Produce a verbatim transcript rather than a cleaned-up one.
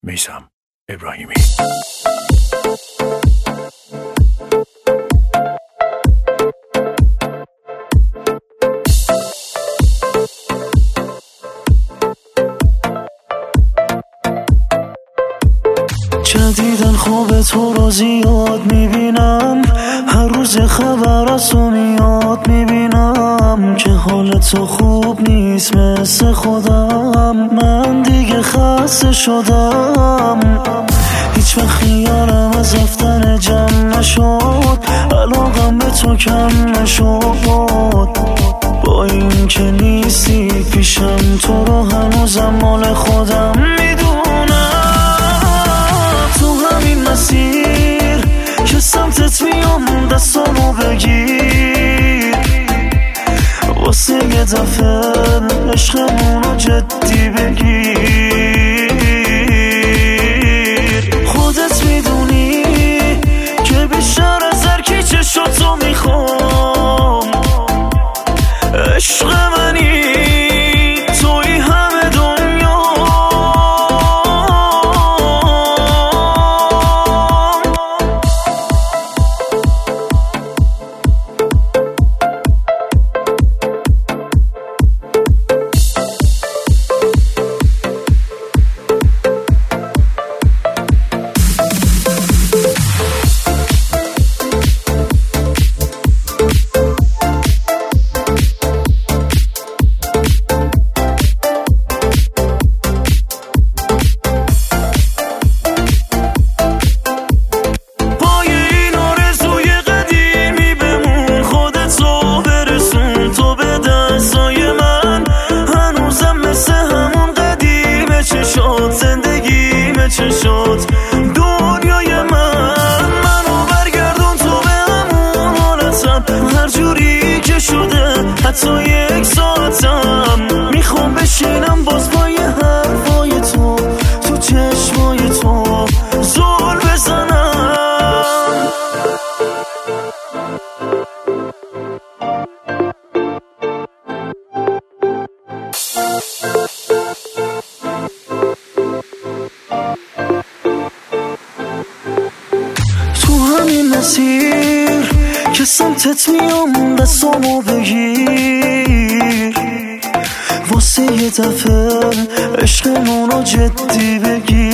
میثم ابراهیمی. جدیدن خواب تو رو زیاد میبینم، هر روز خبر از تو میاد میبینم که حال تو خوب نیست مثل خودم. من دیگه خسته شدم، هیچ وقت خیالم از رفتن جمع نشد، علاقم به تو کم نشد. با این که نیستی پیشم تو رو هنوزم مال خودم میدونم. تو همین مسیر که سمتت میام دستامو بگیر، واسه یه دفعه عشقمونو جدی بگیر. خودت میدونی که بیشتر از هر کی چشاتو میخوام، عشق منی توی همه دنیا. چشات دنیای من، منو برگردون تو به همون حالتم، هر جوری که شده حتی یک ساعتم میخوام بشینم باز پای حرفای تو، تو چشمای تو زل بزنم. همین مسیر که سمتت میام دستامو بگیر، واسه یه دفعه عشقمونو جدی بگیر.